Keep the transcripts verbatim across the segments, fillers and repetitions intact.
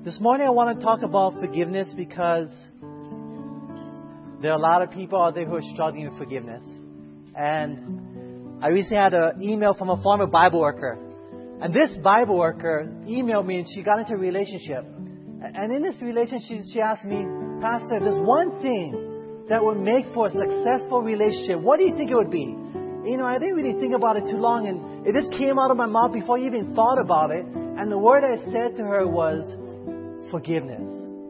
This morning I want to talk about forgiveness because there are a lot of people out there who are struggling with forgiveness. And I recently had an email from a former Bible worker. And this Bible worker emailed me and she got into a relationship. And in this relationship, she asked me, Pastor, there's one thing that would make for a successful relationship. What do you think it would be? You know, I didn't really think about it too long. And it just came out of my mouth before I even thought about it. And the word I said to her was forgiveness.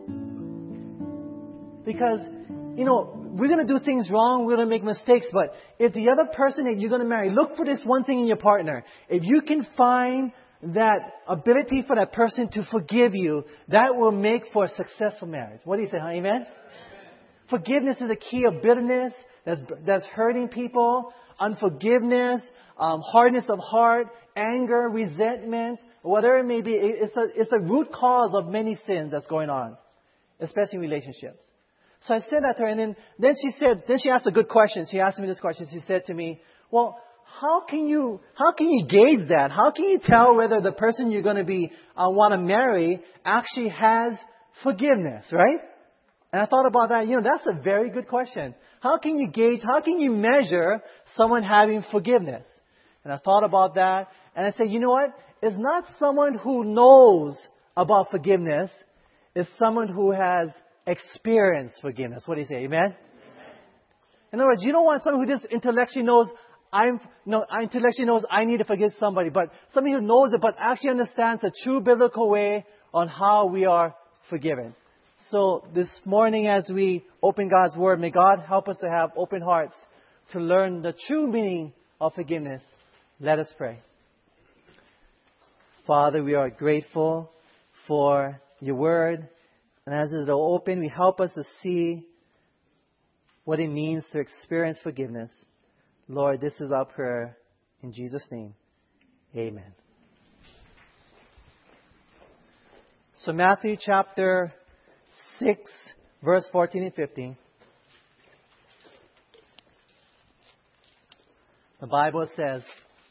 Because, you know, we're going to do things wrong. We're going to make mistakes. But if the other person that you're going to marry, look for this one thing in your partner. If you can find that ability for that person to forgive you, that will make for a successful marriage. What do you say, huh? Amen? Amen. Forgiveness is the key of bitterness that's, that's hurting people, unforgiveness, um, hardness of heart, anger, resentment, whatever it may be. It's a, it's a root cause of many sins that's going on, especially in relationships. So I said that to her, and then, then she said, then she asked a good question. She asked me this question. She said to me, well, how can you, how can you gauge that? How can you tell whether the person you're going to be, uh, want to marry actually has forgiveness, right? And I thought about that. You know, that's a very good question. How can you gauge, how can you measure someone having forgiveness? And I thought about that, and I said, you know what? It's not someone who knows about forgiveness. It's someone who has experienced forgiveness. What do you say? Amen? Amen. In other words, you don't want someone who just intellectually knows, I'm, no, I intellectually knows I need to forgive somebody, but somebody who knows it, but actually understands the true biblical way on how we are forgiven. So this morning as we open God's Word, may God help us to have open hearts to learn the true meaning of forgiveness. Let us pray. Father, we are grateful for your Word. And as it will open, we help us to see what it means to experience forgiveness. Lord, this is our prayer. In Jesus' name, amen. So Matthew chapter six, verse fourteen and fifteen. The Bible says,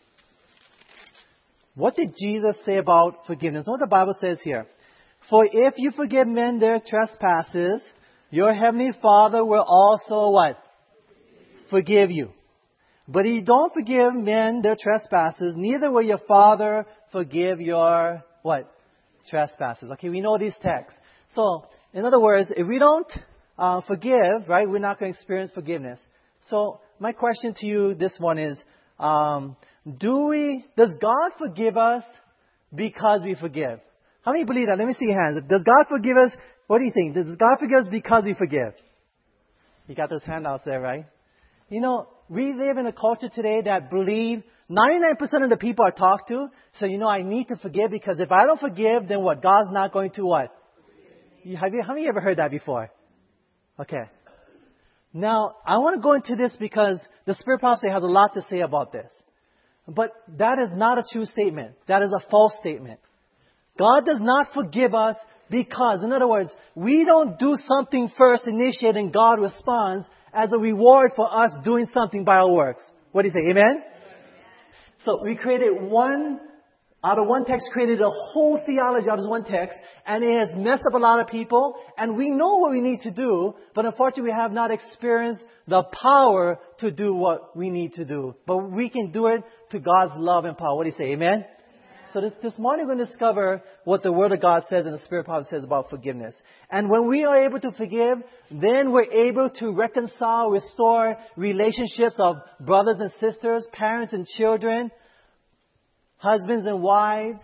what did Jesus say about forgiveness? Know what the Bible says here. For if you forgive men their trespasses, your heavenly Father will also what? Forgive you. But if you don't forgive men their trespasses, neither will your Father forgive your what? Trespasses. Okay, we know these texts. So, in other words, if we don't uh, forgive, right, we're not going to experience forgiveness. So, my question to you this one is, um, do we? Does God forgive us because we forgive? How many believe that? Let me see your hands. Does God forgive us? What do you think? Does God forgive us because we forgive? You got those handouts there, right? You know, we live in a culture today that believe ninety-nine percent of the people I talk to say, you know, I need to forgive because if I don't forgive, then what? God's not going to what? Have you, how many of you ever heard that before? Okay. Now, I want to go into this because the Spirit Prophecy has a lot to say about this. But that is not a true statement. That is a false statement. God does not forgive us because, in other words, we don't do something first, initiate, and God responds as a reward for us doing something by our works. What do you say? Amen? Amen. So we created one, out of one text, created a whole theology out of one text, and it has messed up a lot of people, and we know what we need to do, but unfortunately we have not experienced the power to do what we need to do. But we can do it to God's love and power. What do you say? Amen? So this, this morning we're going to discover what the Word of God says and the Spirit Prophet says about forgiveness. And when we are able to forgive, then we're able to reconcile, restore relationships of brothers and sisters, parents and children, husbands and wives.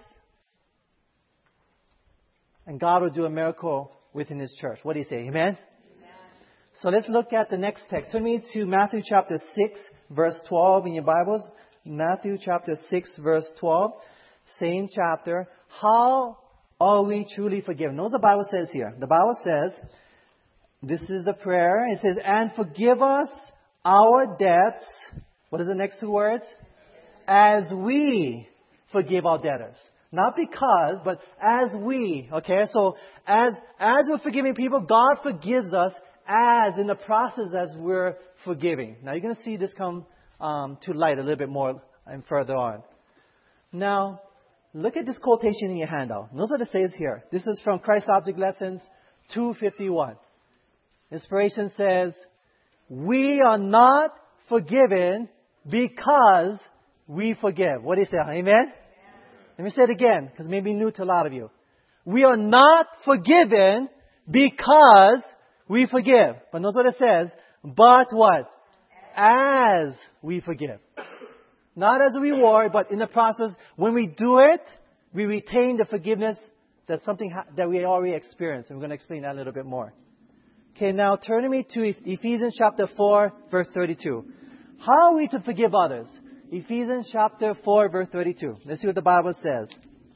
And God will do a miracle within His church. What do you say? Amen? Amen. So let's look at the next text. Turn me to Matthew chapter six, verse twelve in your Bibles. Matthew chapter six, verse twelve. Same chapter. How are we truly forgiven? Notice the Bible says here. The Bible says, this is the prayer. It says, and forgive us our debts. What is the next two words? As we forgive our debtors. Not because, but as we. Okay, so as as we're forgiving people, God forgives us as in the process as we're forgiving. Now you're going to see this come um, to light a little bit more and further on. Now, Look at this quotation in your handout. Notice what it says here. This is from Christ Object Lessons two fifty-one. Inspiration says, we are not forgiven because we forgive. What do you say? Amen? Amen. Let me say it again, because it may be new to a lot of you. We are not forgiven because we forgive. But notice what it says. But what? As we forgive. Not as a reward, but in the process, when we do it, we retain the forgiveness that's something ha- that we already experienced. And we're going to explain that a little bit more. Okay, now turn me to Ephesians chapter four, verse thirty-two. How are we to forgive others? Ephesians chapter four, verse thirty-two. Let's see what the Bible says.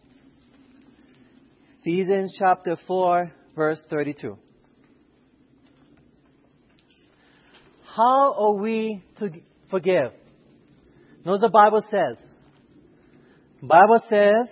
Ephesians chapter four, verse thirty-two. How are we to forgive? Notice the Bible says. The Bible says,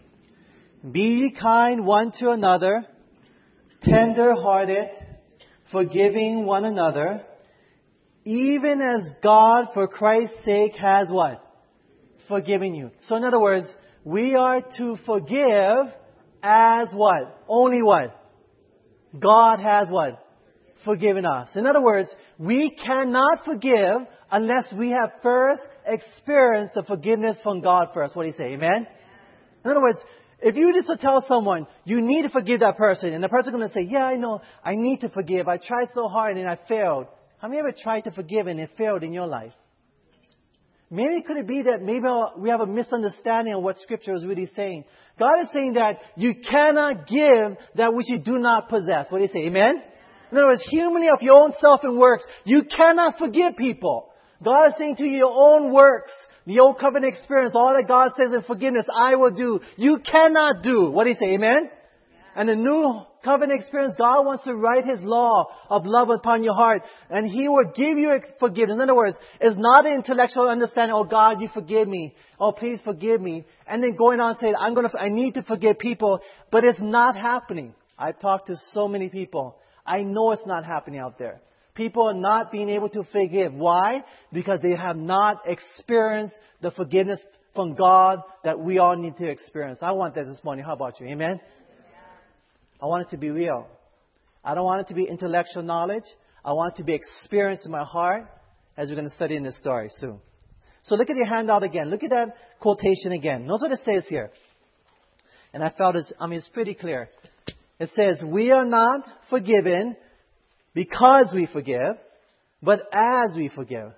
be ye kind one to another, tender-hearted, forgiving one another, even as God for Christ's sake has what? Forgiven you. So in other words, we are to forgive as what? Only what? God has what? Forgiven us. In other words, we cannot forgive unless we have first experienced the forgiveness from God first. What do you say? Amen? In other words, if you just to tell someone, you need to forgive that person, and the person is going to say, yeah, I know, I need to forgive. I tried so hard and I failed. How many ever tried to forgive and it failed in your life? Maybe could it be that maybe we have a misunderstanding of what Scripture is really saying. God is saying that you cannot give that which you do not possess. What do you say? Amen? In other words, humanly of your own self and works, you cannot forgive people. God is saying to you, your own works, the old covenant experience, all that God says in forgiveness, I will do. You cannot do. What do you say? Amen? Yeah. And the new covenant experience, God wants to write His law of love upon your heart. And He will give you forgiveness. In other words, it's not an intellectual understanding, oh God, you forgive me. Oh, please forgive me. And then going on saying, I'm going to, I need to forgive people. But it's not happening. I've talked to so many people. I know it's not happening out there. People are not being able to forgive. Why? Because they have not experienced the forgiveness from God that we all need to experience. I want that this morning. How about you? Amen? I want it to be real. I don't want it to be intellectual knowledge. I want it to be experienced in my heart as we're going to study in this story soon. So look at your handout again. Look at that quotation again. Notice what it says here. And I felt it's, I mean, it's pretty clear. It says, we are not forgiven because we forgive, but as we forgive.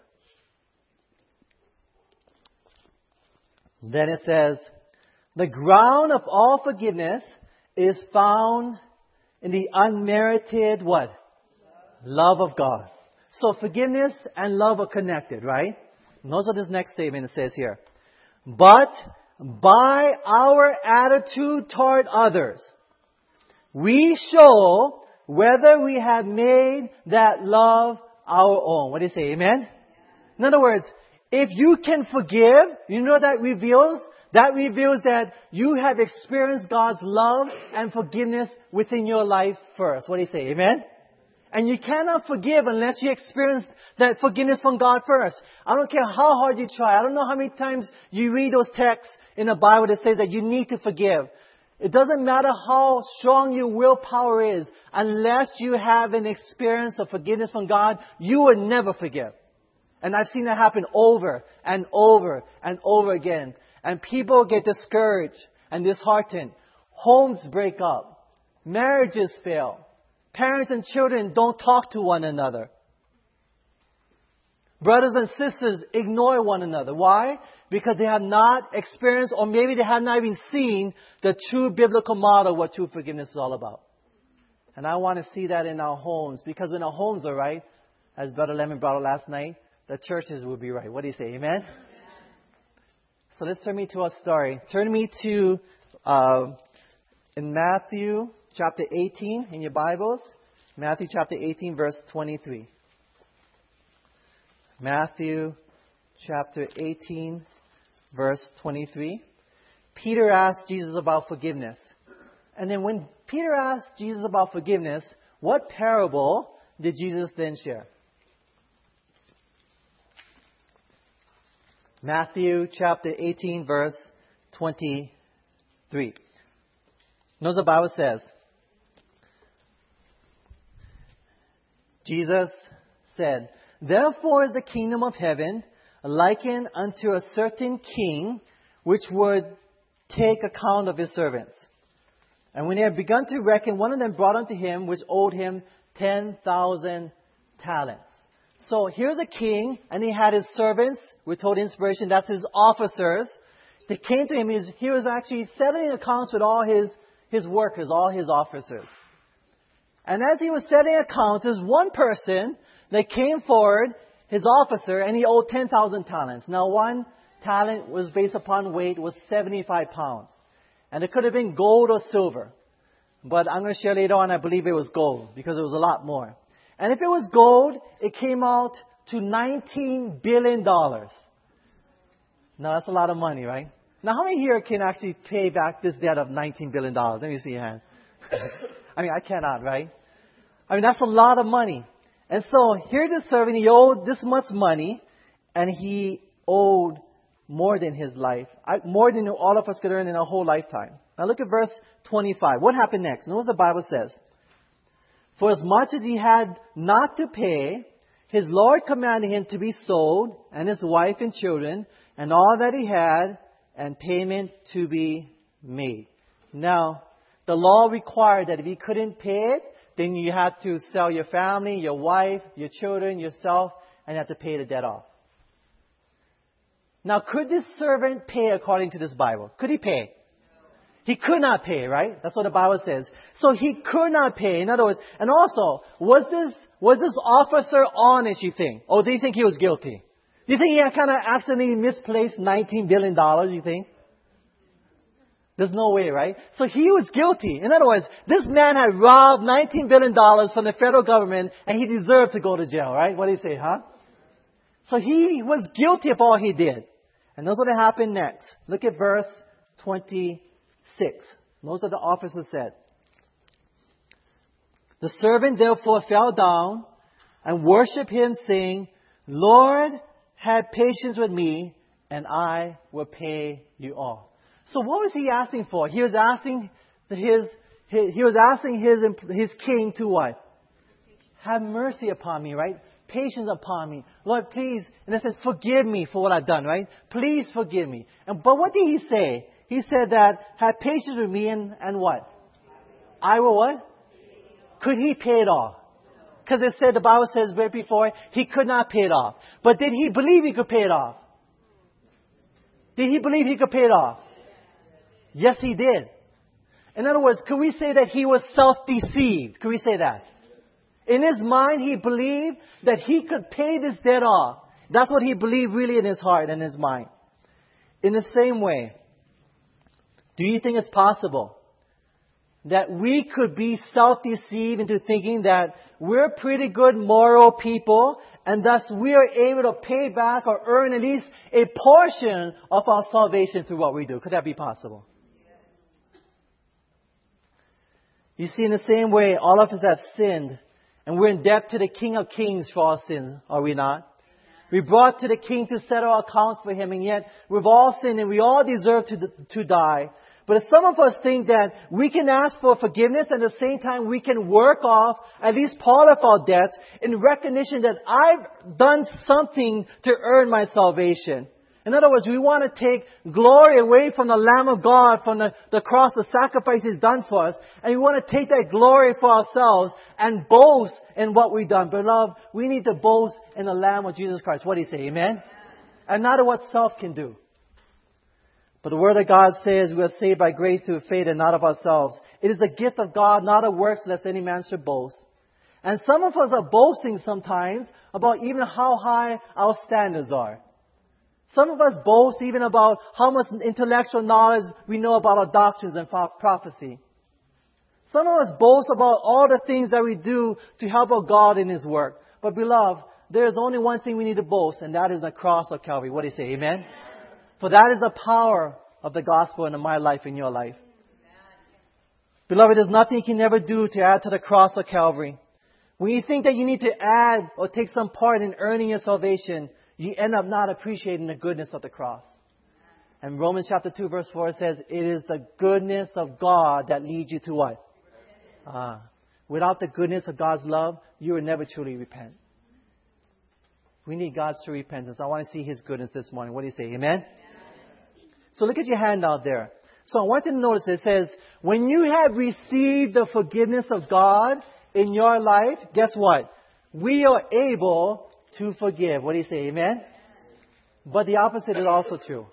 Then it says, the ground of all forgiveness is found in the unmerited what? Love of God. So forgiveness and love are connected, right? Notice what this next statement says here. But by our attitude toward others, we show whether we have made that love our own. What do you say? Amen? In other words, if you can forgive, you know what that reveals? That reveals that you have experienced God's love and forgiveness within your life first. What do you say? Amen? And you cannot forgive unless you experience that forgiveness from God first. I don't care how hard you try. I don't know how many times you read those texts in the Bible that say that you need to forgive. It doesn't matter how strong your willpower is. Unless you have an experience of forgiveness from God, you will never forgive. And I've seen that happen over and over and over again. And people get discouraged and disheartened. Homes break up. Marriages fail. Parents and children don't talk to one another. Brothers and sisters ignore one another. Why? Because they have not experienced, or maybe they have not even seen, the true biblical model of what true forgiveness is all about. And I want to see that in our homes. Because when our homes are right, as Brother Lemon brought it last night, the churches will be right. What do you say? Amen? So let's turn me to our story. Turn me to uh, in Matthew chapter eighteen in your Bibles. Matthew chapter eighteen, verse twenty-three. Matthew chapter eighteen, verse twenty-three. Peter asked Jesus about forgiveness. And then when Peter asked Jesus about forgiveness, what parable did Jesus then share? Matthew chapter eighteen, verse twenty-three. three. Notice the Bible says, Jesus said, "Therefore is the kingdom of heaven likened unto a certain king, which would take account of his servants. And when they had begun to reckon, one of them brought unto him, which owed him ten thousand talents." So here's a king, and he had his servants. We're told inspiration, that's his officers. They came to him. He was, he was actually settling accounts with all his, his workers, all his officers. And as he was settling accounts, there's one person that came forward, his officer, and he owed ten thousand talents. Now, one talent was based upon weight, was seventy-five pounds. And it could have been gold or silver. But I'm going to share later on, I believe it was gold, because it was a lot more. And if it was gold, it came out to nineteen billion dollars. Now, that's a lot of money, right? Now, how many here can actually pay back this debt of nineteen billion dollars? Let me see your hand. I mean, I cannot, right? I mean, that's a lot of money. And so, here's the servant, he owed this much money, and he owed more than his life, more than all of us could earn in a whole lifetime. Now, look at verse twenty-five. What happened next? Notice what the Bible says. "For as much as he had not to pay, his Lord commanded him to be sold, and his wife and children, and all that he had, and payment to be made." Now, the law required that if you couldn't pay it, then you had to sell your family, your wife, your children, yourself, and you had to pay the debt off. Now, could this servant pay according to this Bible? Could he pay? He could not pay, right? That's what the Bible says. So he could not pay. In other words, and also, was this was this officer honest, you think? Or do you think he was guilty? Do you think he had kind of accidentally misplaced nineteen billion dollars, you think? There's no way, right? So he was guilty. In other words, this man had robbed nineteen billion dollars from the federal government, and he deserved to go to jail, right? What do you say, huh? So he was guilty of all he did. And notice what happened next. Look at verse twenty-six. Notice what the officer said. "The servant therefore fell down and worshipped him, saying, Lord, have patience with me, and I will pay you all." So what was he asking for? He was asking his, his he was asking his his king to what? Have mercy upon me, right? Patience upon me. Lord, please. And it says, forgive me for what I've done, right? Please forgive me. And but what did he say? He said that, have patience with me and, and what? I will what? Could he pay it off? Because it said, the Bible says right before, he could not pay it off. But did he believe he could pay it off? Did he believe he could pay it off? Yes, he did. In other words, could we say that he was self-deceived? Could we say that? In his mind, he believed that he could pay this debt off. That's what he believed really in his heart and his mind. In the same way, do you think it's possible that we could be self-deceived into thinking that we're pretty good moral people, and thus we are able to pay back or earn at least a portion of our salvation through what we do? Could that be possible? You see, in the same way, all of us have sinned, and we're in debt to the King of Kings for our sins, are we not? We brought to the King to settle our accounts for Him, and yet we've all sinned and we all deserve to, to die. But if some of us think that we can ask for forgiveness and at the same time we can work off at least part of our debts in recognition that I've done something to earn my salvation. In other words, we want to take glory away from the Lamb of God, from the, the cross, the sacrifice He's done for us. And we want to take that glory for ourselves and boast in what we've done. Beloved, we need to boast in the Lamb of Jesus Christ. What do you say? Amen? And not in what self can do. But the Word of God says we are saved by grace through faith and not of ourselves. It is a gift of God, not of works, lest any man should boast. And some of us are boasting sometimes about even how high our standards are. Some of us boast even about how much intellectual knowledge we know about our doctrines and prophecy. Some of us boast about all the things that we do to help our God in His work. But beloved, there is only one thing we need to boast, and that is the cross of Calvary. What do you say? Amen? For that is the power of the gospel in my life, in your life. Beloved, there's nothing you can ever do to add to the cross of Calvary. When you think that you need to add or take some part in earning your salvation, you end up not appreciating the goodness of the cross. And Romans chapter two verse four says, it is the goodness of God that leads you to what? Ah, without the goodness of God's love, you will never truly repent. We need God's true repentance. I want to see His goodness this morning. What do you say? Amen? Amen. So look at your handout there. So I want you to notice it says, when you have received the forgiveness of God in your life, guess what? We are able to forgive. What do you say? Amen? But the opposite is also true.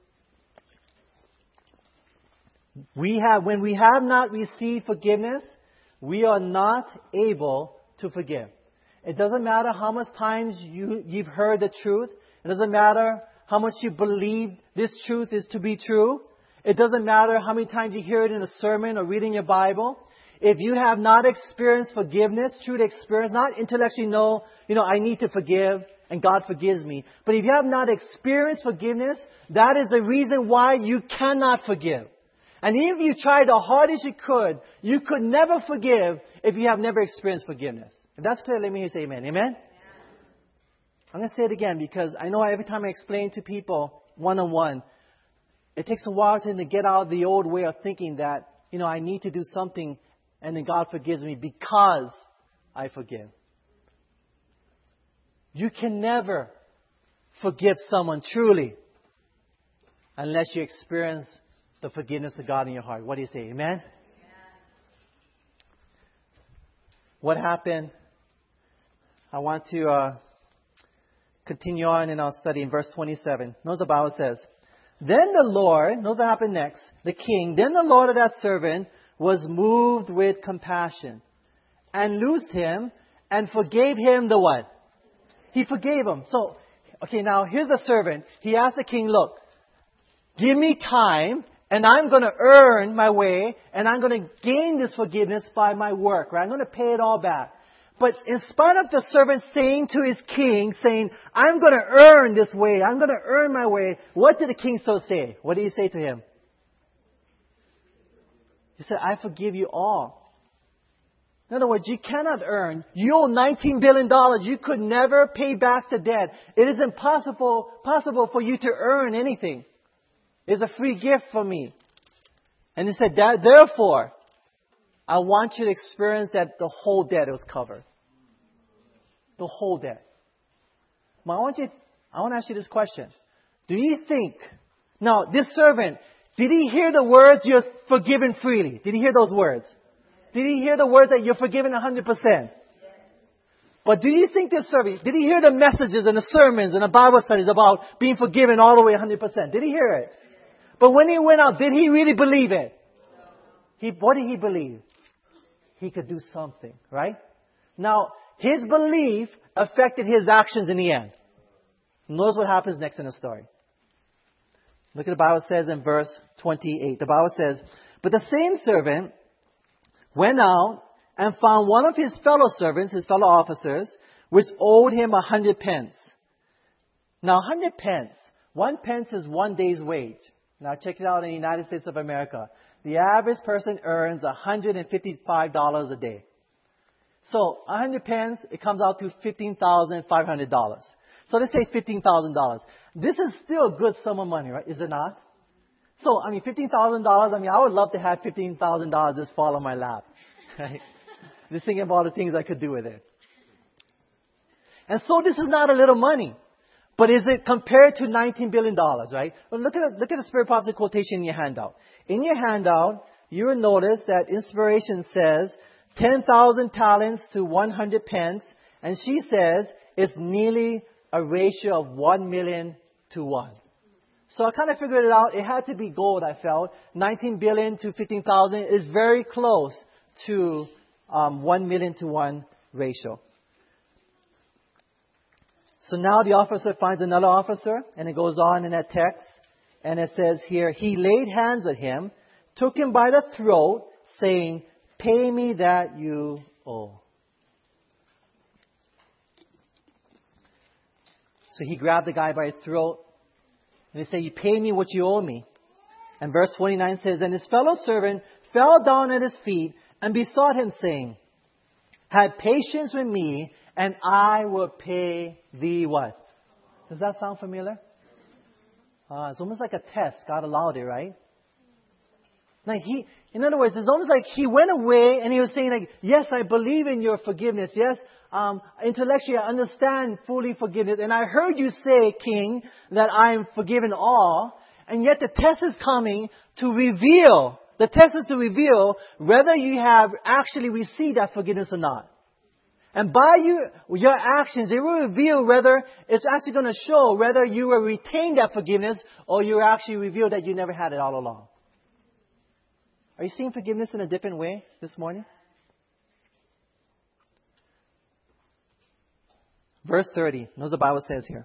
We have, when we have not received forgiveness, we are not able to forgive. It doesn't matter how much times you, you've heard the truth. It doesn't matter how much you believe this truth is to be true. It doesn't matter how many times you hear it in a sermon or reading your Bible. If you have not experienced forgiveness, true experience, not intellectually know, you know, I need to forgive and God forgives me. But if you have not experienced forgiveness, that is the reason why you cannot forgive. And if you try the hardest you could, you could never forgive if you have never experienced forgiveness. If that's clear, let me say amen. Amen? Amen. I'm going to say it again because I know every time I explain to people one-on-one, it takes a while to get out of the old way of thinking that, you know, I need to do something and then God forgives me because I forgive. You can never forgive someone truly unless you experience the forgiveness of God in your heart. What do you say? Amen? Amen. What happened? I want to uh, continue on in our study in verse twenty-seven. Notice the Bible says, then the Lord, notice what happened next, the king, then the Lord of that servant was moved with compassion and loosed him and forgave him the what? He forgave him. So, okay, now here's the servant. He asked the king, look, give me time and I'm going to earn my way and I'm going to gain this forgiveness by my work, right? I'm going to pay it all back. But in spite of the servant saying to his king, saying, I'm going to earn this way, I'm going to earn my way, what did the king still say? What did he say to him? He said, I forgive you all. In other words, you cannot earn. You owe nineteen billion dollars. You could never pay back the debt. It is impossible possible for you to earn anything. It's a free gift from me. And he said, that, therefore, I want you to experience that the whole debt was covered. The whole debt. Now, I want you, I want to ask you this question. Do you think, now, this servant, did he hear the words, you're forgiven freely? Did he hear those words? Did he hear the words that you're forgiven one hundred percent? But do you think this servant, did he hear the messages and the sermons and the Bible studies about being forgiven all the way one hundred percent? Did he hear it? But when he went out, did he really believe it? He, what did he believe? He could do something, right? Now, his belief affected his actions in the end. Notice what happens next in the story. Look at the Bible says in verse twenty-eight. The Bible says, but the same servant went out and found one of his fellow servants, his fellow officers, which owed him a hundred pence. Now, a hundred pence, one pence is one day's wage. Now, check it out in the United States of America. The average person earns one hundred fifty-five dollars a day. So, a hundred pence, it comes out to fifteen thousand five hundred dollars. So, let's say fifteen thousand dollars. This is still a good sum of money, right? Is it not? So, I mean, fifteen thousand dollars, I mean, I would love to have fifteen thousand dollars just fall on my lap. Right? Just thinking about all the things I could do with it. And so, this is not a little money. But is it compared to nineteen billion dollars, right? Well, look at, look at the Spirit Prophecy quotation in your handout. In your handout, you will notice that inspiration says ten thousand talents to one hundred pence. And she says it's nearly a ratio of one million to one. So I kind of figured it out. It had to be gold, I felt. nineteen billion to fifteen thousand is very close to um, one million to one ratio. So now the officer finds another officer, and it goes on in that text. And it says here, he laid hands on him, took him by the throat, saying, pay me that you owe. So he grabbed the guy by the throat, and he said, you pay me what you owe me. And verse twenty-nine says, and his fellow servant fell down at his feet and besought him, saying, have patience with me, and I will pay thee what? Does that sound familiar? Uh, it's almost like a test. God allowed it, right? Like he, in other words, it's almost like he went away and he was saying like, yes, I believe in your forgiveness. Yes, um, intellectually I understand fully forgiveness. And I heard you say, King, that I am forgiven all. And yet the test is coming to reveal, the test is to reveal whether you have actually received that forgiveness or not. And by you, your actions, it will reveal whether it's actually going to show whether you will retain that forgiveness or you actually reveal that you never had it all along. Are you seeing forgiveness in a different way this morning? Verse thirty, notice the Bible says here.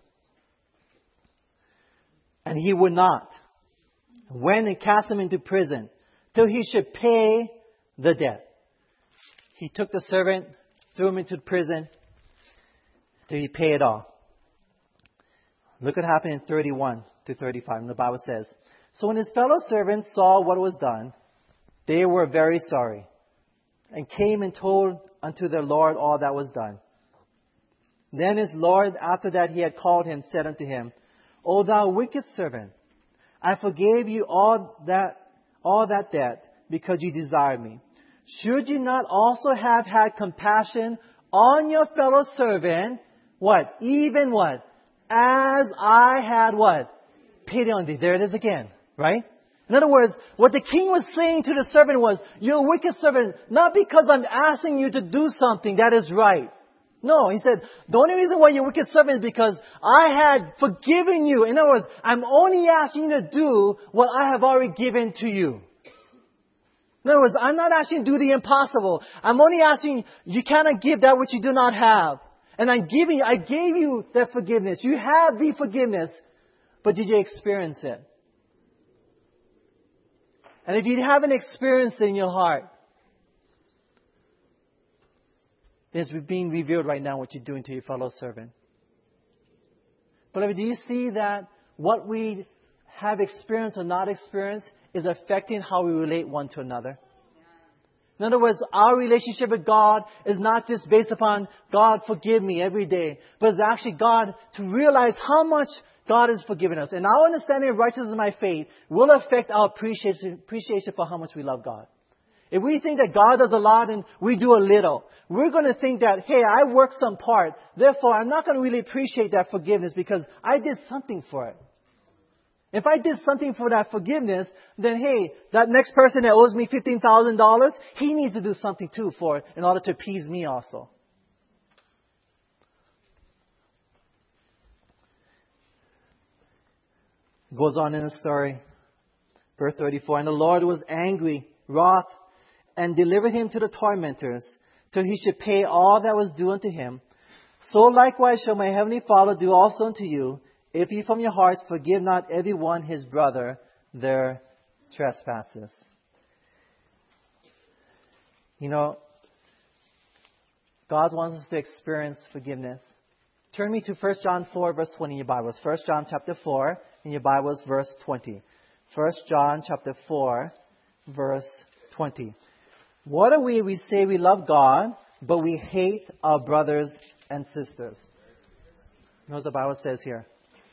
And he would not, went and cast him into prison till he should pay the debt. He took the servant, threw him into prison till he paid it all. Look what happened in thirty-one to thirty-five. And the Bible says, so when his fellow servants saw what was done, they were very sorry, and came and told unto their Lord all that was done. Then his Lord, after that he had called him, said unto him, O thou wicked servant, I forgave you all that all that debt, because you desired me. Should you not also have had compassion on your fellow servant? What? Even what? As I had what? Pity on thee. There it is again. Right? In other words, what the king was saying to the servant was, you're a wicked servant, not because I'm asking you to do something that is right. No, he said, the only reason why you're a wicked servant is because I had forgiven you. In other words, I'm only asking you to do what I have already given to you. In other words, I'm not asking you to do the impossible. I'm only asking you, you cannot give that which you do not have. And I'm giving, I gave you that forgiveness. You have the forgiveness, but did you experience it? And if you haven't experienced it in your heart, it's being revealed right now what you're doing to your fellow servant. Beloved, do you see that what we have experienced or not experienced is affecting how we relate one to another? In other words, our relationship with God is not just based upon God forgive me every day, but it's actually God to realize how much God has forgiven us. And our understanding of righteousness in my faith will affect our appreciation, appreciation for how much we love God. If we think that God does a lot and we do a little, we're going to think that, hey, I worked some part. Therefore, I'm not going to really appreciate that forgiveness because I did something for it. If I did something for that forgiveness, then hey, that next person that owes me fifteen thousand dollars, he needs to do something too for it in order to appease me also. It goes on in the story. Verse thirty-four, and the Lord was angry, wroth, and delivered him to the tormentors, till he should pay all that was due unto him. So likewise shall my heavenly Father do also unto you, if ye from your hearts forgive not every one his brother their trespasses. You know, God wants us to experience forgiveness. Turn me to First John four, verse twenty in your Bibles. First John chapter four in your Bibles, verse twenty. First John chapter four, verse twenty. What are we? We say we love God, but we hate our brothers and sisters. You know what the Bible says here?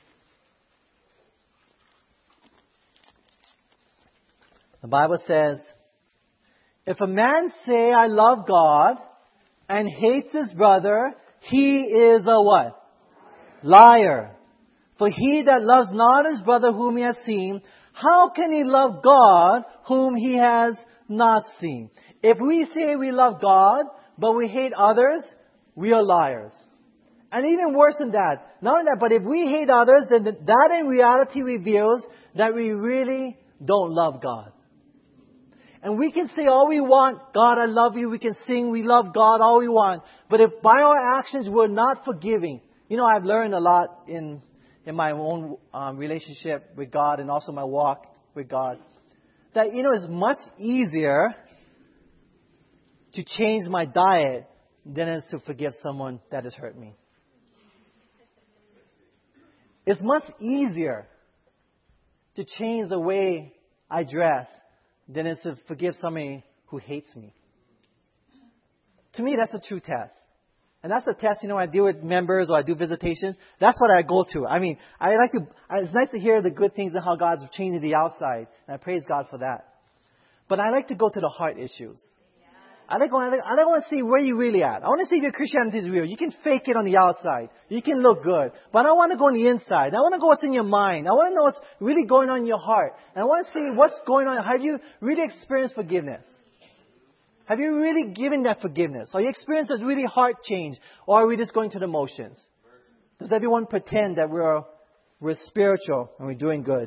The Bible says, if a man say, I love God, and hates his brother, he is a what? Liar. For he that loves not his brother whom he has seen, how can he love God whom he has not seen? If we say we love God, but we hate others, we are liars. And even worse than that, not only that, but if we hate others, then that in reality reveals that we really don't love God. And we can say all we want, God, I love you. We can sing, we love God, all we want. But if by our actions we're not forgiving, you know, I've learned a lot in in my own um, relationship with God and also my walk with God, that, you know, it's much easier to change my diet than it is to forgive someone that has hurt me. It's much easier to change the way I dress than it is to forgive somebody who hates me. To me, that's a true test. And that's the test, you know, when I deal with members or I do visitations. That's what I go to. I mean, I like to, it's nice to hear the good things and how God's changing the outside. And I praise God for that. But I like to go to the heart issues. I like, I like, I don't want to see where you're really at. I want to see if your Christianity is real. You can fake it on the outside. You can look good. But I want to go on the inside. I want to go what's in your mind. I want to know what's really going on in your heart. And I want to see what's going on. Have you really experienced forgiveness? Have you really given that forgiveness? Are you experiencing a really heart change? Or are we just going through the motions? Does everyone pretend that we're, we're spiritual and we're doing good?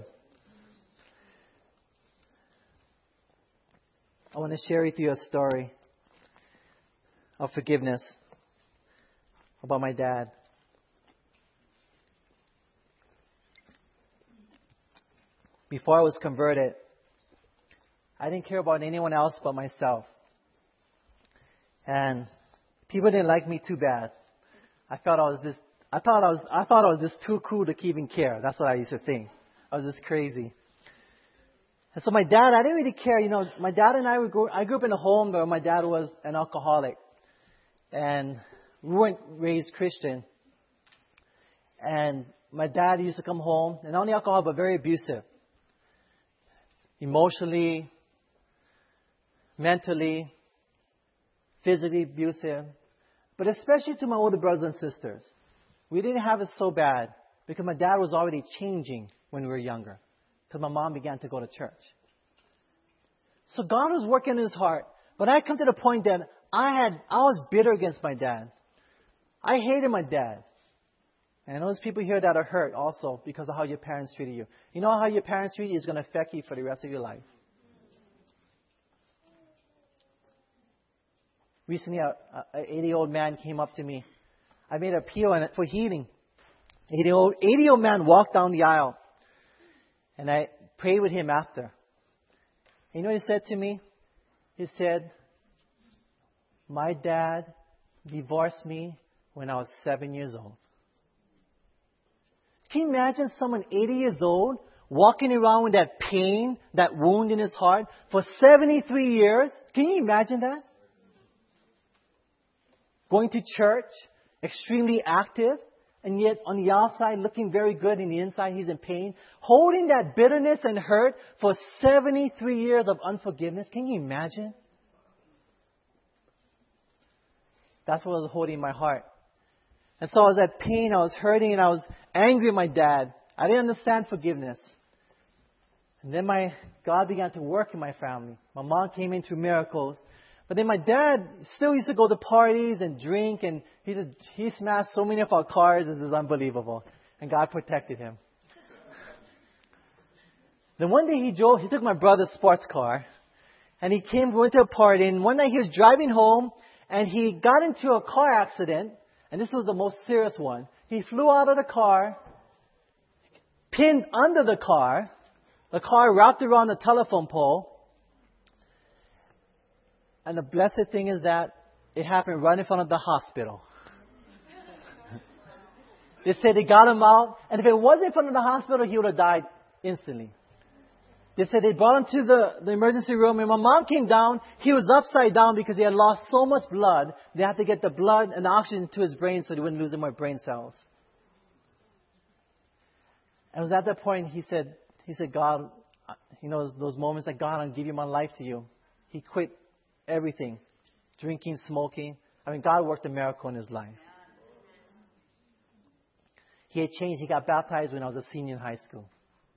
I want to share with you a story of forgiveness about my dad. Before I was converted, I didn't care about anyone else but myself. And people didn't like me too bad. I thought I was this. I thought I was. I thought I was just too cool to even care. That's what I used to think. I was just crazy. And so my dad, I didn't really care. You know, my dad and I, we grew, I grew up in a home where my dad was an alcoholic, and we weren't raised Christian. And my dad used to come home, and not only alcohol, but very abusive, emotionally, mentally, physically abusive, but especially to my older brothers and sisters. We didn't have it so bad because my dad was already changing when we were younger, because my mom began to go to church. So God was working in his heart, but I come to the point that I had I was bitter against my dad. I hated my dad. And those people here that are hurt also because of how your parents treated you. You know how your parents treat you is going to affect you for the rest of your life. Recently, an eighty-year-old man came up to me. I made an appeal for healing. An eighty-year-old man walked down the aisle. And I prayed with him after. And you know what he said to me? He said, my dad divorced me when I was seven years old. Can you imagine someone eighty years old walking around with that pain, that wound in his heart for seventy-three years? Can you imagine that? Going to church, extremely active, and yet on the outside looking very good, and the inside he's in pain. Holding that bitterness and hurt for seventy-three years of unforgiveness. Can you imagine? That's what was holding in my heart. And so I was at pain, I was hurting, and I was angry at my dad. I didn't understand forgiveness. And then my God began to work in my family. My mom came in through miracles. But then my dad still used to go to parties and drink, and he just, he smashed so many of our cars. This is unbelievable. And God protected him. Then one day he drove, he took my brother's sports car, and he came, went to a party, and one night he was driving home, and he got into a car accident, and this was the most serious one. He flew out of the car, pinned under the car, the car wrapped around the telephone pole. And the blessed thing is that it happened right in front of the hospital. They said they got him out, and if it wasn't in front of the hospital, he would have died instantly. They said they brought him to the, the emergency room, and my mom came down. He was upside down because he had lost so much blood. They had to get the blood and the oxygen to his brain so he wouldn't lose any more brain cells. And it was at that point he said, he said, God, you know, those, those moments that God, I'll give you my life to you. He quit everything, drinking, smoking. I mean, God worked a miracle in his life. He had changed. He got baptized when I was a senior in high school.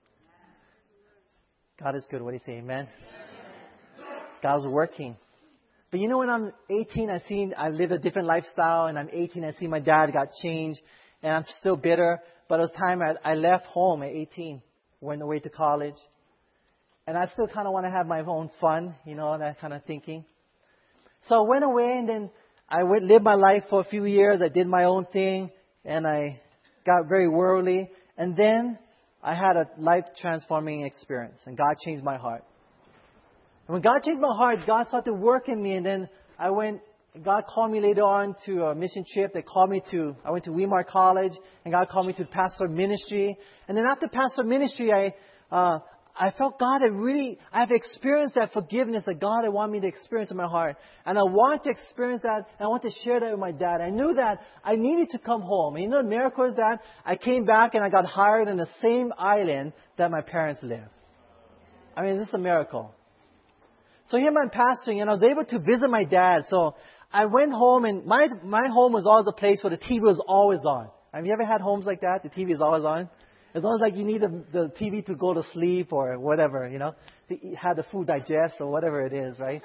God is good. What do you say? Amen? God was working. But you know, when I'm eighteen, I seen I lived a different lifestyle, and I'm eighteen, I see my dad got changed, and I'm still bitter. But it was time I, I left home at eighteen, went away to college, and I still kind of want to have my own fun, you know, that kind of thinking. So I went away, and then I went lived my life for a few years. I did my own thing, and I got very worldly, and then I had a life-transforming experience, and God changed my heart. And when God changed my heart, God started to work in me, and then I went, God called me later on to a mission trip. They called me to, I went to Weimar College, and God called me to pastor ministry. And then after pastor ministry, I, uh, I felt God had really, I've experienced that forgiveness that God had wanted me to experience in my heart. And I want to experience that, and I want to share that with my dad. I knew that I needed to come home. And you know the miracle is that I came back and I got hired on the same island that my parents lived. I mean, this is a miracle. So here I'm pastoring, and I was able to visit my dad. So I went home, and my my home was always a place where the T V was always on. Have you ever had homes like that? The T V is always on? It's almost like you need the, the T V to go to sleep or whatever, you know, to eat, have the food digest or whatever it is, right?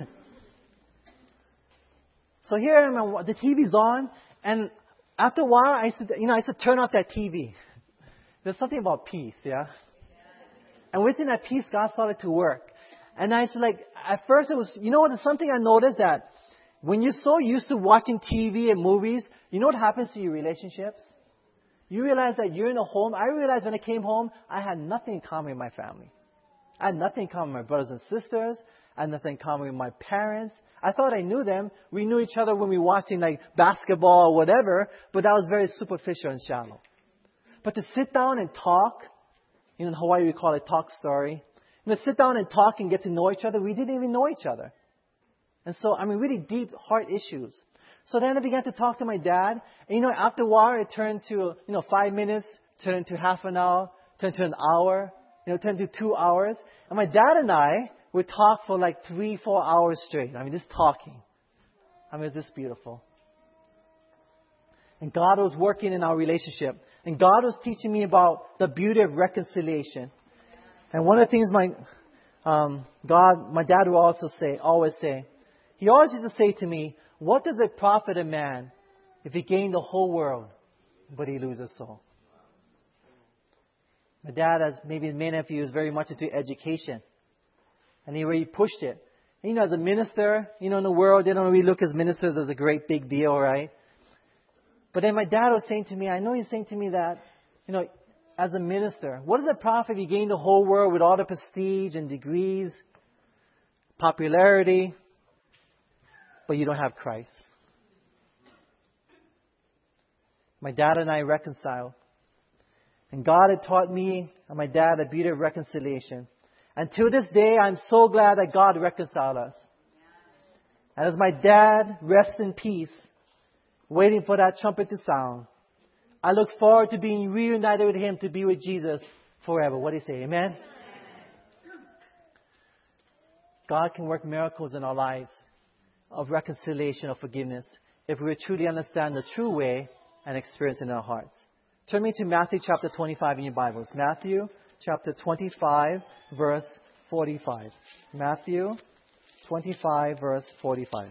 So here I'm, the T V's on, and after a while, I used to, you know, I used to turn off that T V. There's something about peace, yeah? And within that peace, God started to work. And I used to like, at first it was, you know what, there's something I noticed that when you're so used to watching T V and movies, you know what happens to your relationships? You realize that you're in a home. I realized when I came home, I had nothing in common with my family. I had nothing in common with my brothers and sisters. I had nothing in common with my parents. I thought I knew them. We knew each other when we were watching like basketball or whatever, but that was very superficial and shallow. But to sit down and talk, you know, in Hawaii we call it talk story. You know, sit down and talk and get to know each other. We didn't even know each other. And so, I mean, really deep heart issues. So then I began to talk to my dad. And, you know, after a while, it turned to, you know, five minutes, turned to half an hour, turned to an hour, you know, turned to two hours. And my dad and I would talk for like three, four hours straight. I mean, just talking. I mean, it's just beautiful. And God was working in our relationship. And God was teaching me about the beauty of reconciliation. And one of the things my, um, God, my dad would also say, always say, he always used to say to me, what does it profit a man if he gained the whole world, but he loses soul? My dad, as maybe many of you, is very much into education. And he really pushed it. And, you know, as a minister, you know, in the world, they don't really look as ministers as a great big deal, right? But then my dad was saying to me, I know he's saying to me that, you know, as a minister, what does it profit if you gain the whole world with all the prestige and degrees, popularity, but you don't have Christ? My dad and I reconciled. And God had taught me and my dad the beauty of reconciliation. And to this day, I'm so glad that God reconciled us. And as my dad rests in peace, waiting for that trumpet to sound, I look forward to being reunited with him to be with Jesus forever. What do you say? Amen? God can work miracles in our lives of reconciliation, of forgiveness, if we truly understand the true way and experience it in our hearts. Turn me to Matthew chapter twenty-five in your Bibles. Matthew chapter twenty-five, verse forty-five. Matthew twenty-five, verse forty-five.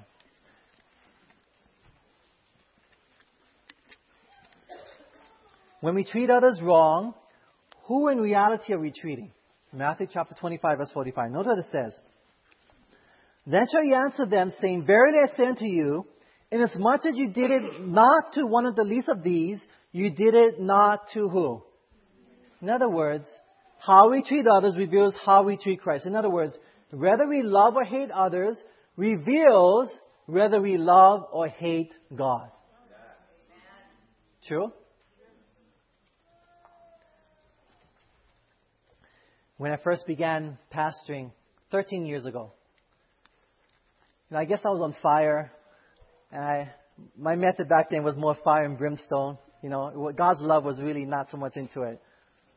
When we treat others wrong, who in reality are we treating? Matthew chapter twenty-five, verse forty-five. Notice what it says. Then shall you answer them, saying, verily I say unto you, inasmuch as you did it not to one of the least of these, you did it not to who? In other words, how we treat others reveals how we treat Christ. In other words, whether we love or hate others reveals whether we love or hate God. True? When I first began pastoring thirteen years ago, and I guess I was on fire, and I, my method back then was more fire and brimstone. You know, God's love was really not so much into it.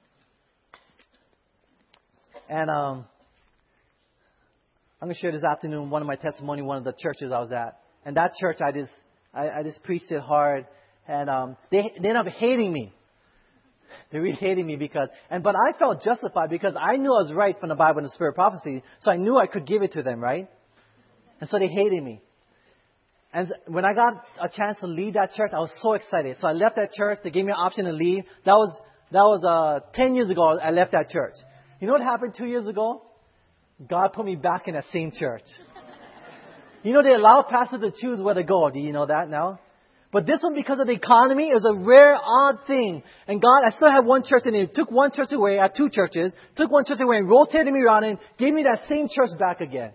And um, I'm going to share this afternoon one of my testimony, one of the churches I was at. And that church, I just, I, I just preached it hard, and um, they, they ended up hating me. They really hated me because, and but I felt justified because I knew I was right from the Bible and the Spirit of prophecy, so I knew I could give it to them, right? And so they hated me. And when I got a chance to leave that church, I was so excited. So I left that church. They gave me an option to leave. That was that was uh, ten years ago. I left that church. You know what happened two years ago? God put me back in that same church. You know they allow pastors to choose where to go. Do you know that now? But this one, because of the economy, is a rare, odd thing. And God, I still have one church, and He took one church away. I had two churches. Took one church away and rotated me around and gave me that same church back again.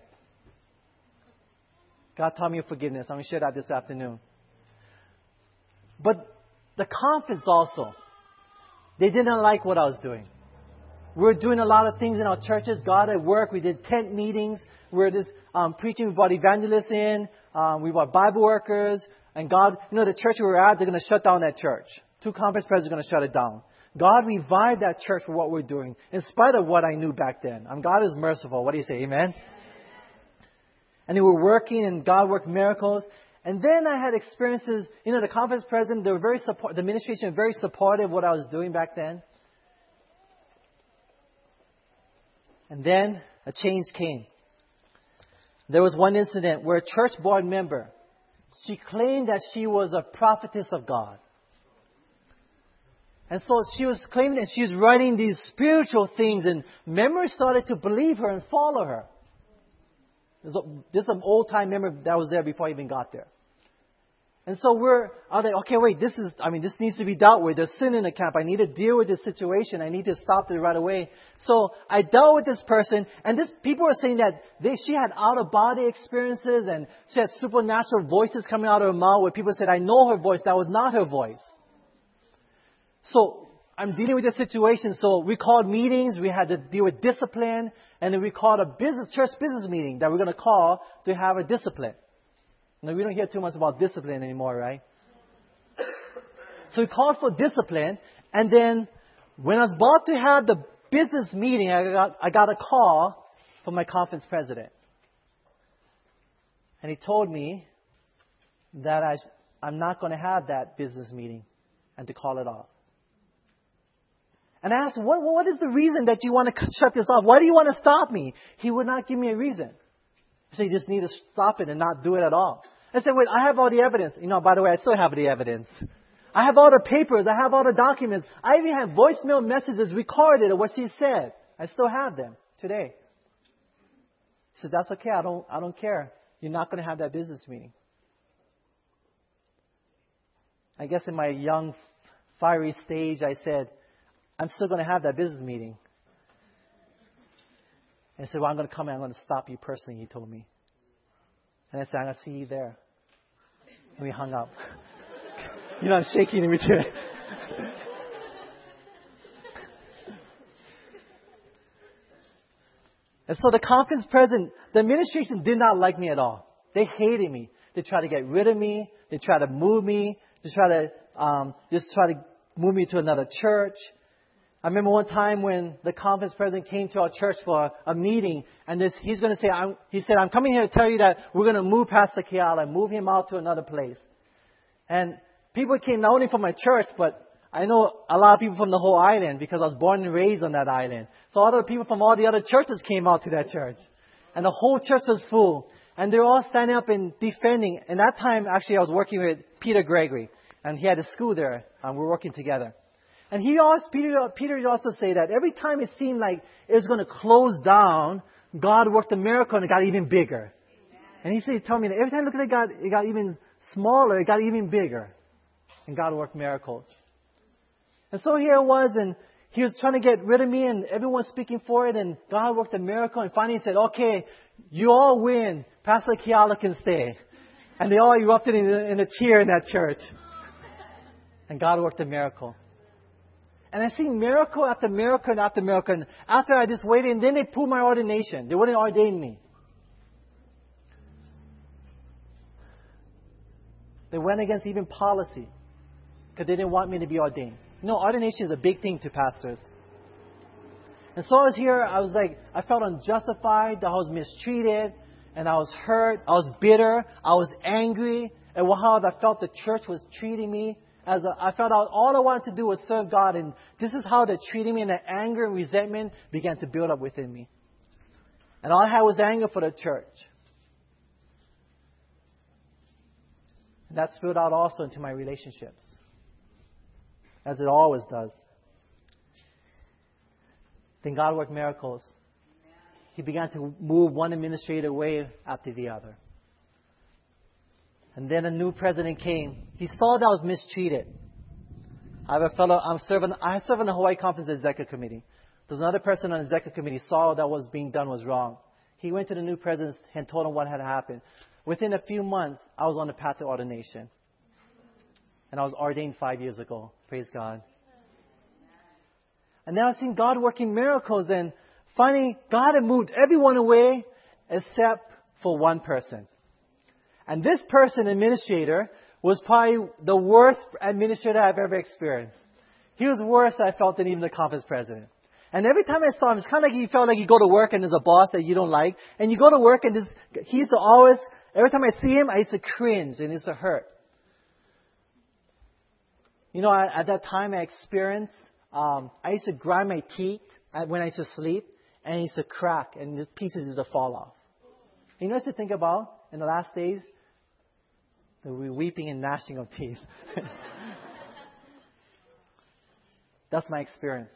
God taught me forgiveness. I'm going to share that this afternoon. But the conference also, they didn't like what I was doing. we're doing a lot of things in our churches. God at work. We did tent meetings. We're just um, preaching. We brought evangelists in. Um, we brought Bible workers. And God, you know, the church we were at, they're going to shut down that church. Two conference presidents are going to shut it down. God revived that church for what we're doing, in spite of what I knew back then. Um, God is merciful. What do you say? Amen? And they were working, and God worked miracles. And then I had experiences, you know, the conference president, they were very support, the administration was very supportive of what I was doing back then. And then a change came. There was one incident where a church board member, she claimed that she was a prophetess of God. And so she was claiming that she was writing these spiritual things, and members started to believe her and follow her. There's, a, there's some old-time member that was there before I even got there. And so we're, I was like, okay, wait, this is, I mean, this needs to be dealt with. There's sin in the camp. I need to deal with this situation. I need to stop it right away. So I dealt with this person, and this people were saying that they, she had out-of-body experiences, and she had supernatural voices coming out of her mouth where people said, I know her voice. That was not her voice. So I'm dealing with this situation. So we called meetings. We had to deal with discipline. And then we called a business church business meeting that we're going to call to have a discipline. Now, we don't hear too much about discipline anymore, right? So we called for discipline. And then when I was about to have the business meeting, I got, I got a call from my conference president. And he told me that I, I'm not going to have that business meeting and to call it off. And I asked, what, what is the reason that you want to shut this off? Why do you want to stop me? He would not give me a reason. He said, you just need to stop it and not do it at all. I said, wait, I have all the evidence. You know, by the way, I still have the evidence. I have all the papers. I have all the documents. I even have voicemail messages recorded of what she said. I still have them today. He said, that's okay. I don't, I don't care. You're not going to have that business meeting. I guess in my young, fiery stage, I said, I'm still going to have that business meeting. And he said, well, I'm going to come and I'm going to stop you personally, he told me. And I said, I'm going to see you there. And we hung up. You know, I'm shaking in between. And so the conference president, the administration did not like me at all. They hated me. They tried to get rid of me. They tried to move me. They tried to um, just try to move me to another church. I remember one time when the conference president came to our church for a, a meeting, and this, he's going to say, I'm, he said, I'm coming here to tell you that we're going to move Pastor Keala and move him out to another place. And people came not only from my church, but I know a lot of people from the whole island because I was born and raised on that island. So all the people from all the other churches came out to that church. And the whole church was full. And they were all standing up and defending. And that time, actually, I was working with Peter Gregory. And he had a school there. And we were working together. And he also, Peter, Peter also say that every time it seemed like it was going to close down, God worked a miracle and it got even bigger. And he said, tell me that every time I looked at it, got, it got even smaller, it got even bigger. And God worked miracles. And so here it was, and he was trying to get rid of me, and everyone's speaking for it, and God worked a miracle, and finally he said, okay, you all win. Pastor Keala can stay. And they all erupted in, in a cheer in that church. And God worked a miracle. And I see miracle after miracle after miracle. And after I just waited, and then they pulled my ordination. They wouldn't ordain me. They went against even policy because they didn't want me to be ordained. You know, ordination is a big thing to pastors. And so I was here, I was like, I felt unjustified, I was mistreated, and I was hurt, I was bitter, I was angry at how I felt the church was treating me. As a, I felt all, all I wanted to do was serve God, and this is how they're treating me, and the anger and resentment began to build up within me. And all I had was anger for the church. And that spilled out also into my relationships, as it always does. Then God worked miracles. He began to move one administrator away after the other. And then a new president came. He saw that I was mistreated. I have a fellow, I'm serving, I serve on the Hawaii Conference Executive Committee. There's another person on the Executive Committee saw that what was being done was wrong. He went to the new president and told him what had happened. Within a few months, I was on the path to ordination. And I was ordained five years ago. Praise God. And now I've seen God working miracles, and finally God had moved everyone away except for one person. And this person, administrator, was probably the worst administrator I've ever experienced. He was worse, I felt, than even the conference president. And every time I saw him, it's kind of like you felt like you go to work and there's a boss that you don't like. And you go to work and this, he used to always, every time I see him, I used to cringe and it used to hurt. You know, I, at that time I experienced, um, I used to grind my teeth when I used to sleep, and it used to crack and the pieces used to fall off. And you know what I used to think about in the last days? The weeping and gnashing of teeth. That's my experience.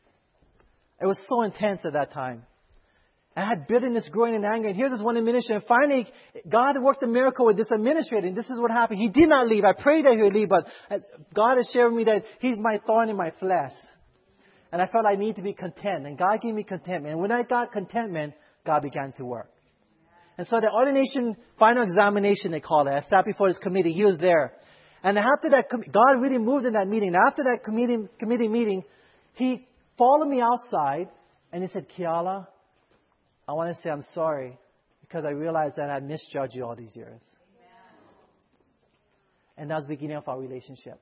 It was so intense at that time. I had bitterness growing in anger. And here's this one administrator. And finally, God worked a miracle with this administrator. And this is what happened. He did not leave. I prayed that he would leave. But God has shared with me that he's my thorn in my flesh. And I felt I need to be content. And God gave me contentment. And when I got contentment, God began to work. And so the ordination final examination, they call it. I sat before this committee. He was there. And after that, God really moved in that meeting. And after that committee, committee meeting, he followed me outside. And he said, Kiala, I want to say I'm sorry because I realized that I misjudged you all these years. Amen. And that was the beginning of our relationship.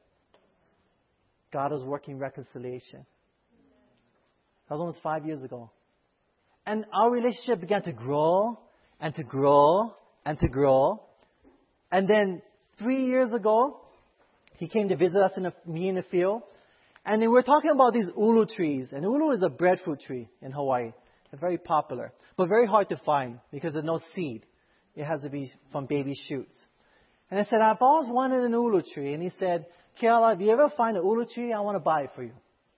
God was working reconciliation. That was almost five years ago. And our relationship began to grow and to grow and to grow. And then three years ago, he came to visit us in a, me in the field. And then we we're talking about these ulu trees. And ulu is a breadfruit tree in Hawaii. They're very popular, but very hard to find because there's no seed. It has to be from baby shoots. And I said, I've always wanted an ulu tree. And he said, Kiala, if you ever find an ulu tree, I want to buy it for you.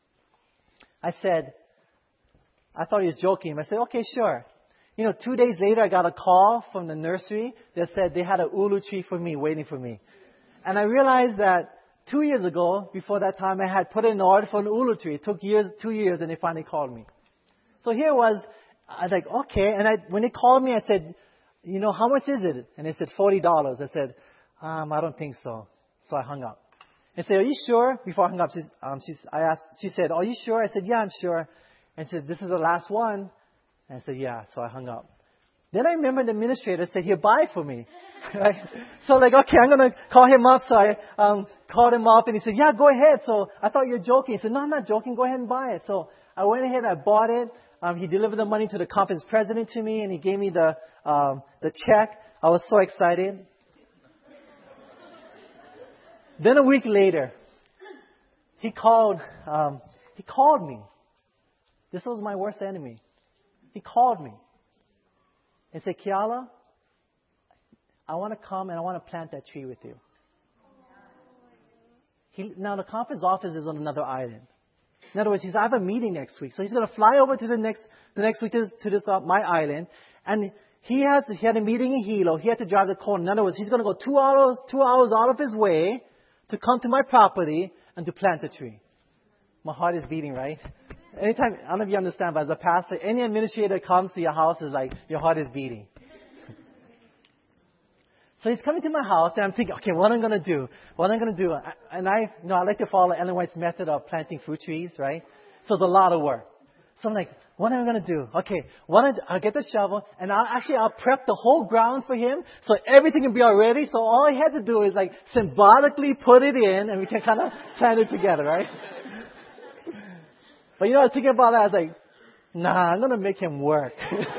I said, I thought he was joking. I said, okay, sure. You know, two days later, I got a call from the nursery that said they had an ulu tree for me, waiting for me. And I realized that two years ago, before that time, I had put in an order for an ulu tree. It took years, two years, and they finally called me. So here was, I was like, okay. And I, when they called me, I said, you know, how much is it? And they said, forty dollars. I said, um, I don't think so. So I hung up. I said, are you sure? Before I hung up, she, um, she, I asked, she said, are you sure? I said, yeah, I'm sure. And she said, this is the last one. And I said, yeah. So I hung up. Then I remember the administrator said, here, buy it for me. Right? So like, okay, I'm going to call him up. So I um, called him up and he said, yeah, go ahead. So I thought you were joking. He said, no, I'm not joking. Go ahead and buy it. So I went ahead and I bought it. Um, he delivered the money to the conference president to me and he gave me the, um, the check. I was so excited. Then a week later, he called, um, he called me. This was my worst enemy. He called me and said, Kiala, I want to come and I want to plant that tree with you. He, now the conference office is on another island. In other words, he said, I have a meeting next week. So he's going to fly over to the next, the next week to this, to this uh, my island. And he has, he had a meeting in Hilo. He had to drive the corner. In other words, he's going to go two hours, two hours out of his way to come to my property and to plant the tree. My heart is beating, right? Anytime, I don't know if you understand, but as a pastor, any administrator that comes to your house is like, your heart is beating. So he's coming to my house, and I'm thinking, okay, what am I going to do? What am I going to do? And I, you know, I like to follow Ellen White's method of planting fruit trees, right? So it's a lot of work. So I'm like, what am I going to do? Okay, what I'll get the shovel, and I'll actually, I'll prep the whole ground for him, so everything can be all ready. So all I had to do is like symbolically put it in, and we can kind of plant it together, right? But you know, I was thinking about that. I was like, nah, I'm going to make him work.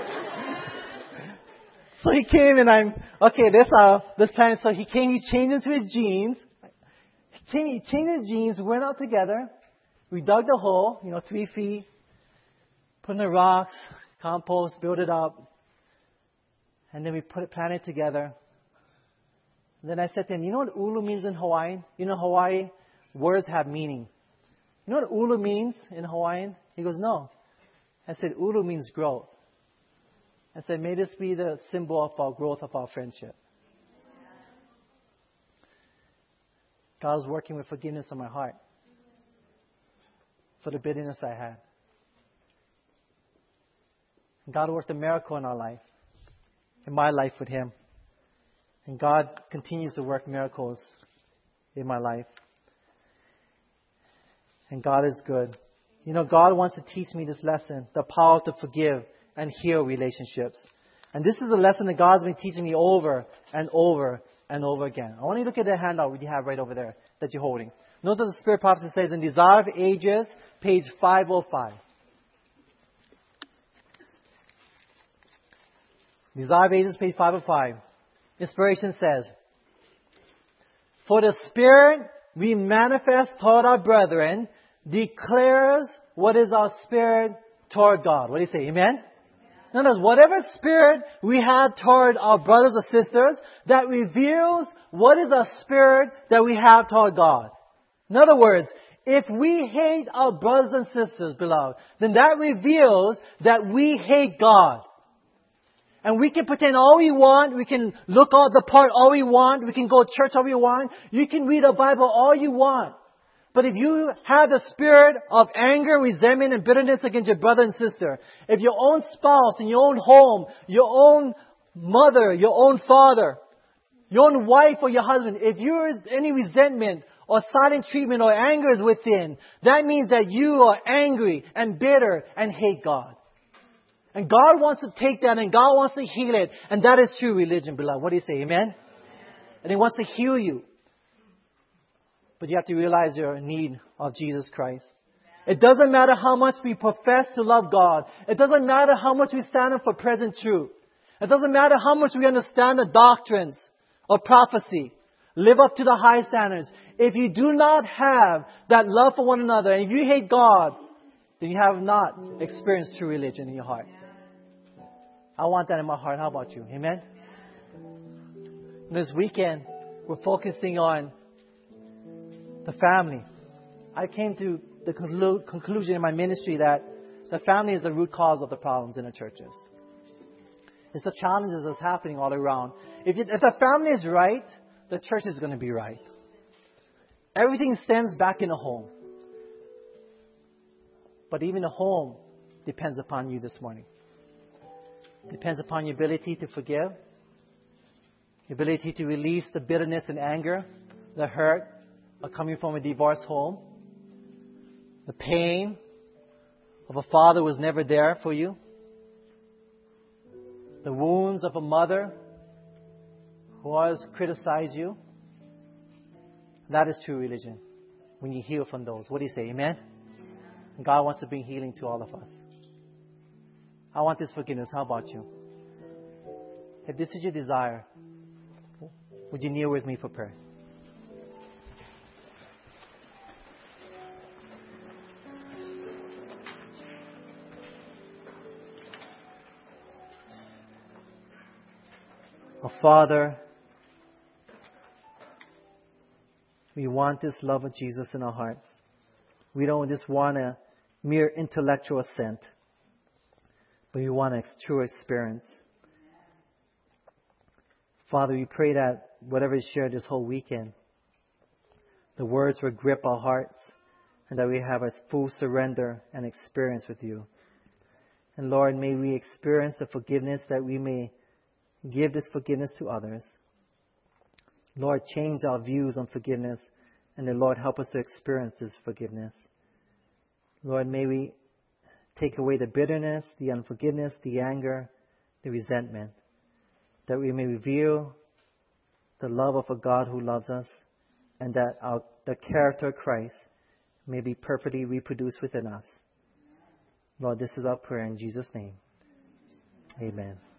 So he came and I'm, okay, this, uh, this plan. So he came, he changed into his jeans. He came, he changed his jeans, we went out together. We dug the hole, you know, three feet, put in the rocks, compost, built it up. And then we put it, planted it together. And then I said to him, you know what ulu means in Hawaiian? You know, Hawaii, words have meaning. You know what ulu means in Hawaiian? He goes, no. I said, ulu means growth. I said, may this be the symbol of our growth of our friendship. God was working with forgiveness in my heart for the bitterness I had. And God worked a miracle in our life, in my life with Him. And God continues to work miracles in my life. And God is good. You know, God wants to teach me this lesson, the power to forgive and heal relationships. And this is a lesson that God's been teaching me over and over and over again. I want you to look at the handout you have right over there that you're holding. Notice the Spirit Prophecy says in Desire of Ages, page five oh five. Desire of Ages, page five oh five. Inspiration says, for the Spirit we manifest toward our brethren declares what is our spirit toward God. What do you say? Amen? In other words, whatever spirit we have toward our brothers or sisters, that reveals what is our spirit that we have toward God. In other words, if we hate our brothers and sisters, beloved, then that reveals that we hate God. And we can pretend all we want. We can look all the part all we want. We can go to church all we want. You can read the Bible all you want. But if you have the spirit of anger, resentment, and bitterness against your brother and sister, if your own spouse, in your own home, your own mother, your own father, your own wife or your husband, if you're any resentment or silent treatment or anger is within, that means that you are angry and bitter and hate God. And God wants to take that and God wants to heal it. And that is true religion, beloved. What do you say? Amen? Amen. And He wants to heal you. But you have to realize you're in need of Jesus Christ. It doesn't matter how much we profess to love God. It doesn't matter how much we stand up for present truth. It doesn't matter how much we understand the doctrines of prophecy. Live up to the high standards. If you do not have that love for one another, and if you hate God, then you have not experienced true religion in your heart. I want that in my heart. How about you? Amen? This weekend, we're focusing on the family. I came to the conclu- conclusion in my ministry that the family is the root cause of the problems in the churches. It's the challenges that's happening all around. If, you, if the family is right, the church is going to be right. Everything stems back in the home. But even the home depends upon you this morning. Depends upon your ability to forgive, your ability to release the bitterness and anger, the hurt of coming from a divorced home, the pain of a father who was never there for you, the wounds of a mother who always criticized you. That is true religion. When you heal from those. What do you say? Amen? And God wants to bring healing to all of us. I want this forgiveness. How about you? If this is your desire, would you kneel with me for prayer? Oh, Father, we want this love of Jesus in our hearts. We don't just want a mere intellectual assent, but we want a true experience. Father, we pray that whatever is shared this whole weekend, the words will grip our hearts and that we have a full surrender and experience with you. And Lord, may we experience the forgiveness that we may give this forgiveness to others. Lord, change our views on forgiveness, and then, Lord, help us to experience this forgiveness. Lord, may we take away the bitterness, the unforgiveness, the anger, the resentment, that we may reveal the love of a God who loves us, and that our, the character of Christ may be perfectly reproduced within us. Lord, this is our prayer in Jesus' name. Amen.